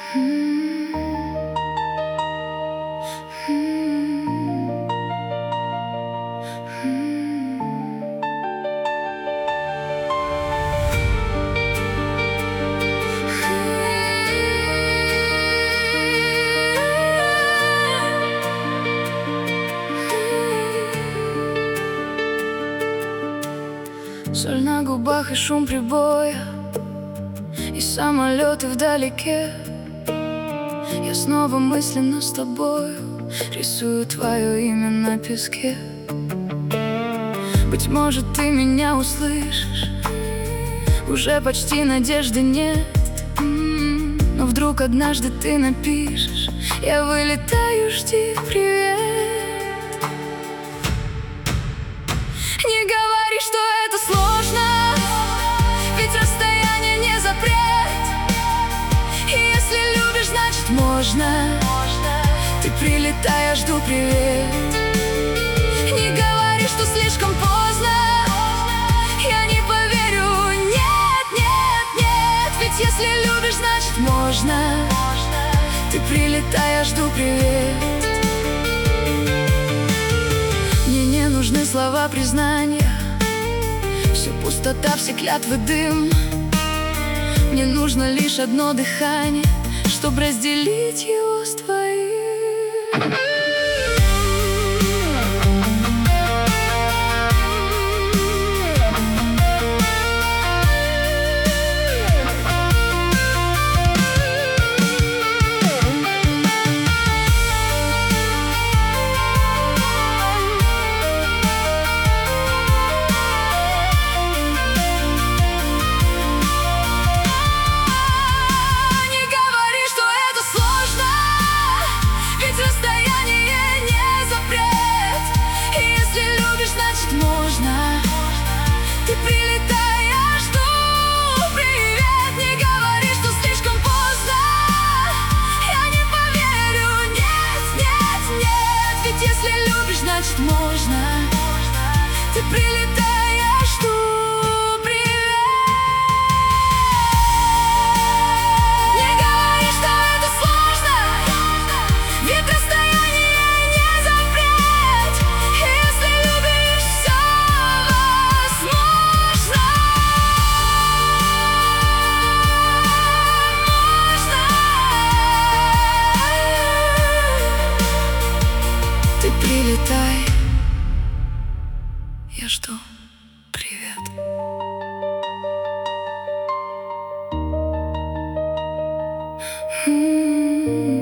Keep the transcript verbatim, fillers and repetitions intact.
Соль на губах и шум прибоя, и самолеты вдалеке. Я снова мысленно с тобою рисую твое имя на песке. Быть может, ты меня услышишь, уже почти надежды нет. Но вдруг однажды ты напишешь: я вылетаю, жди, привет. Не говори, что это сложно, ведь расстояние не запрет. И если любишь, значит можно. Ты прилетай, я жду, привет. Не говори, что слишком поздно, я не поверю, нет, нет, нет. Ведь если любишь, значит можно. Ты прилетай, я жду, привет. Мне не нужны слова признания, все пустота, все клятвы, дым. Мне нужно лишь одно дыхание, чтобы разделить его с твоим. Ты прилетай, я жду, привет. Не говори, что слишком поздно, я не поверю, нет, нет, нет. Ведь если любишь, значит можно. Ты прилетай, я жду, привет. Не говори, что это сложно, ведь расстояние не запрет. Если любишь, все ты прилетай, я жду, привет. М-м-м.